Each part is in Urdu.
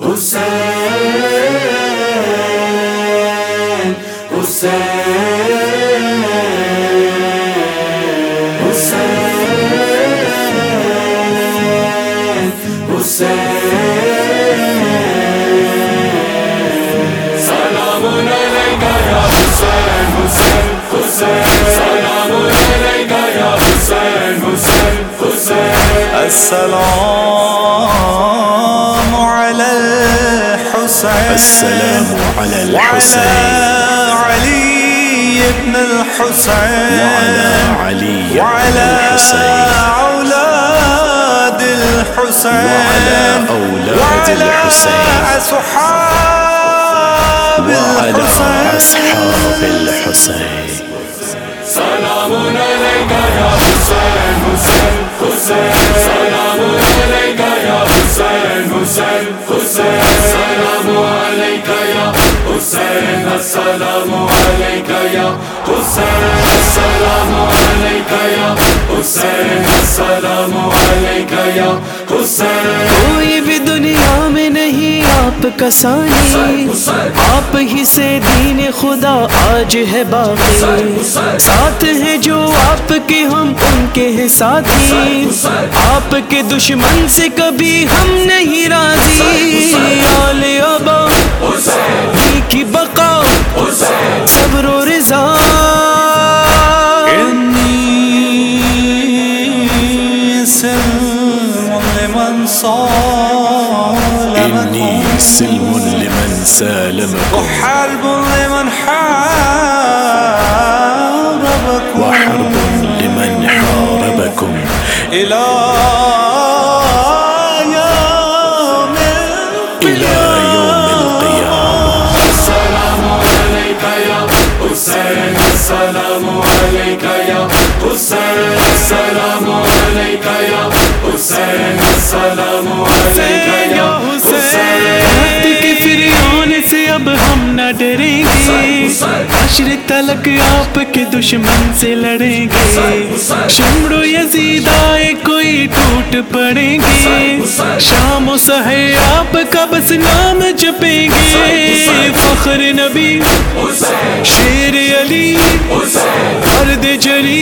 حسین حسین حسین حسین سلام علیکہ یا حسین حسین حسین سلام علیکہ یا حسین حسین حسین السلام علی الحسین السلام على الحسين علي بن الحسين وعلى علي بن وعلى الحسين أولاد الحسين وعلى أولاد وعلى الحسين أصحاب وعلى الحسين أصحاب الحسين سلام علیکہ یا حسین حسین حسین سلام علیکہ یا حسین حسین حسین سلام علیکہ یا حسین السلام علیکہ یا حسین السلام علیکہ یا حسین السلام علیکہ یا حسین کوئی بھی دنیا میں نہیں آپ کا ثانی، آپ ہی سے دین خدا آج ہے باقی، ساتھ ہیں جو آپ کے ہم ان کے ہیں ساتھی، آپ کے دشمن سے کبھی ہم نہیں راضی، آل ابا ہی کی بقا صبر و رضا إني سلم لمن سالمكم وحرب لمن حاربكم وحرب لمن حاربكم إلى يوم القيامة السلام علیکہ یا حسین السلام علیکہ یا حسین السلام علیکہ یا حسین السلام علیکہ یا حسین کے فرعون سے اب ہم نہ ڈریں گے، حشر تلک آپ کے دشمن سے لڑیں گے، شمر و یزید آئے کوئی ٹوٹ پڑیں گے، شام و سحر آپ کا بس نام جپیں گے، فخر نبی شیر علی فرد جلی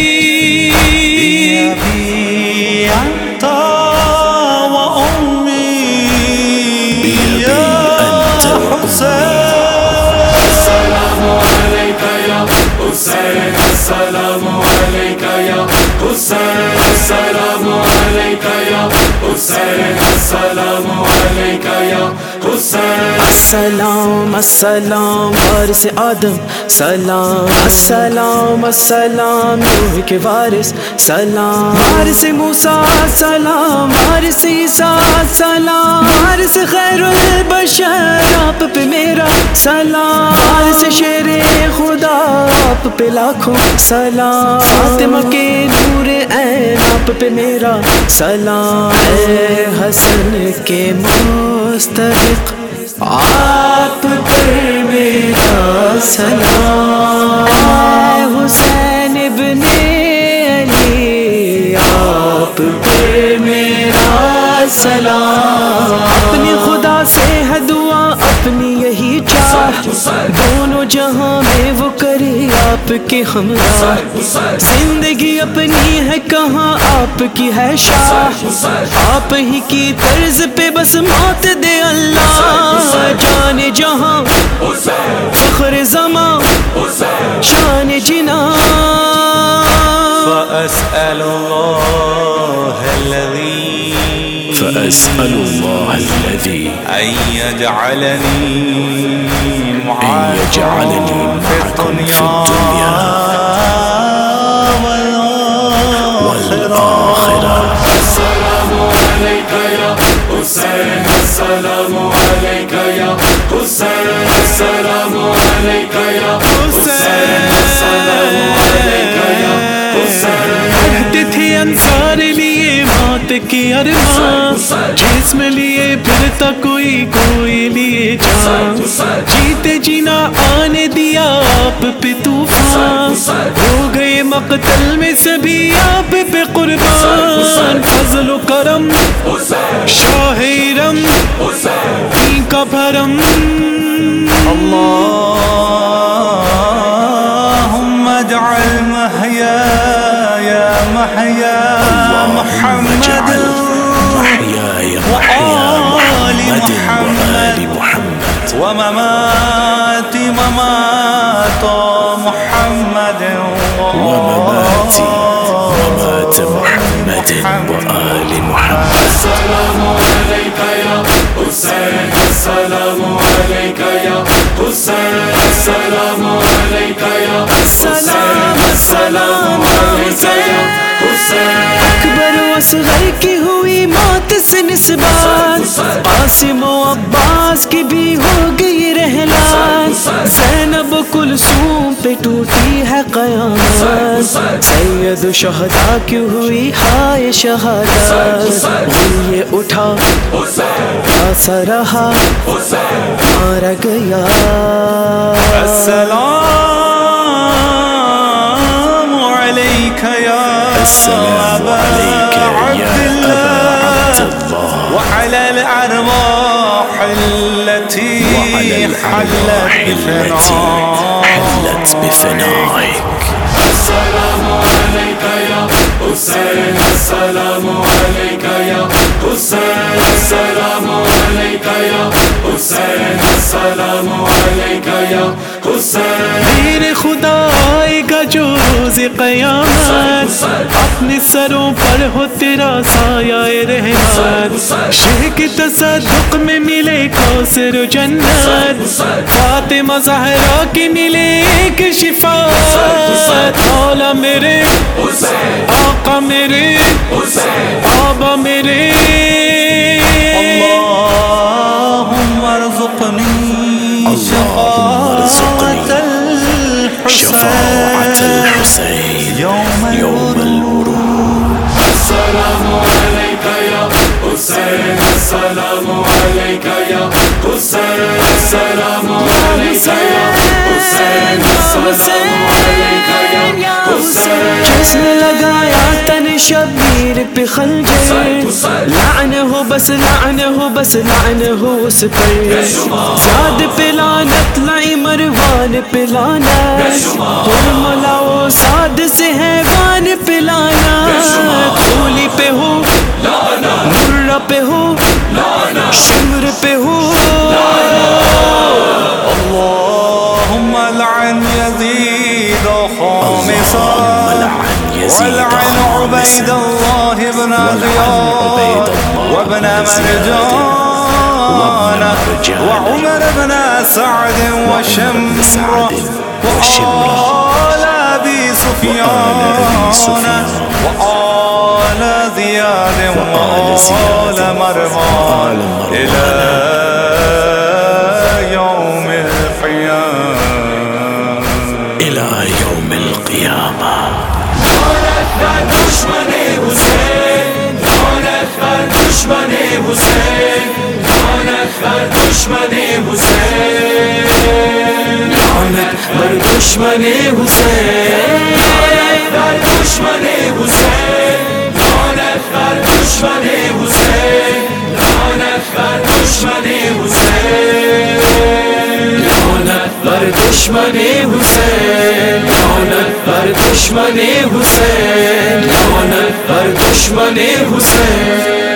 حسین السلام علیکہ یا حسین السلام علیکہ یا حسین السلام علیکہ یا حسین السلام السلام وارث آدم سلام السلام السلام نوح کے وارث سلام وارث موسیٰ سلام وارث عیسیٰ سلام وارث خیر البشر آپ پہ میرا سلام وارث شیر خدا آپ پہ لاکھوں سلام فاطمہ کے نور عین آپ پہ میرا سلام اے حسن کے مستحق آپ پر میرا سلام، اے حسین ابن علی آپ پر میرا سلام، اپنی خدا سے ہے دعا اپنی یہی چاہ، دونوں جہاں میں وہ کرے آپ کے ہمراہ، زندگی اپنی ہے کہاں آپ کی ہے شاہ، آپ ہی کی طرز پہ بس موت دے اللہ، جان جہاں فخر زمان شان جنا فأسأل الله الذي أن يجعلني معكم في الدنيا والآخرة السلام علیکہ یا حسین السلام علیکہ یا حسین السلام علیکہ یا حسین السلام علیکہ یا حسین کہتے تھے انصار لیے موت کی ارمان، جسم لیے پھرتا کوئی لیے جان، جیتے جینا آنے دیا آپ پہ طوفان، ہو گئے مقتل میں سبھی آپ پہ قربان، فضل و کرم شاہ ارم کا بھرم اللهم اجعل محياي محيا محمد محياي محيا محمد وآل محمد ومماتي ممات محمد ومماتي ممات محمد وآل محمد السلام عليك يا حسين السلام عليك يا حسين السلام عليك يا حسين السلام عليك يا حسين اکبر و اصغر کی ہوئی موت سے نسبت قاسم و عباس کی بھی ہو گئی رحلت زینب و کلثوم پہ ٹوٹی ہے قیامت سید شہداء کی ہوئی ہائے شہادت غلیے اٹھا پیاسا رہا مارا گیا السلام عليك يا السلام عليك يا أبا عبد الله وعلى الأرواح التي حلت بفنائك السلام عليك يا حسين السلام عليك يا حسين السلام عليك يا حسين السلام عليك يا حسين دین خدا آئے گا جو روز قیامت اپنے سروں پر ہو تیرا سایہ رحمت شہ کے تصدق میں ملے کوثر و جنت فاطمہ زہرا کی ملے ایک شفاعت مولا میرے آقا میرے آبا میرے اللهم ارزقني شفاعة الحسين يوم الورود السلام عليك يا حسين السلام عليك يا حسين السلام عليك يا حسين السلام عليك يا حسين جس نے لگایا تن شبیر پہ خنجر لعن ہو بس لعن ہو بس لعن ہو اس پر زاد پہ لعنت لائی مروان پہ لعنت مولا و سعد سے حیوان پہ لعنت کولی پہ ہو مرہ پہ ہو شمر پہ ہو اللهم لعن يزيد خامسا ولعن عبيد الله بن زياد وابن مرجان وعمر بن سعد وشمر وآل أبي سفيان وآل زياد وآل مروان إلى يوم القيامة إلى يوم القيامة دشمن حسین لعنت بر دشمن حسین لعنت بر دشمن حسین لعنت بر دشمن حسین لعنت بر دشمن حسین لعنت بر دشمن حسین لعنت بر دشمن حسین لعنت بر دشمن حسین لعنت بر دشمن حسین لعنت بر دشمن حسین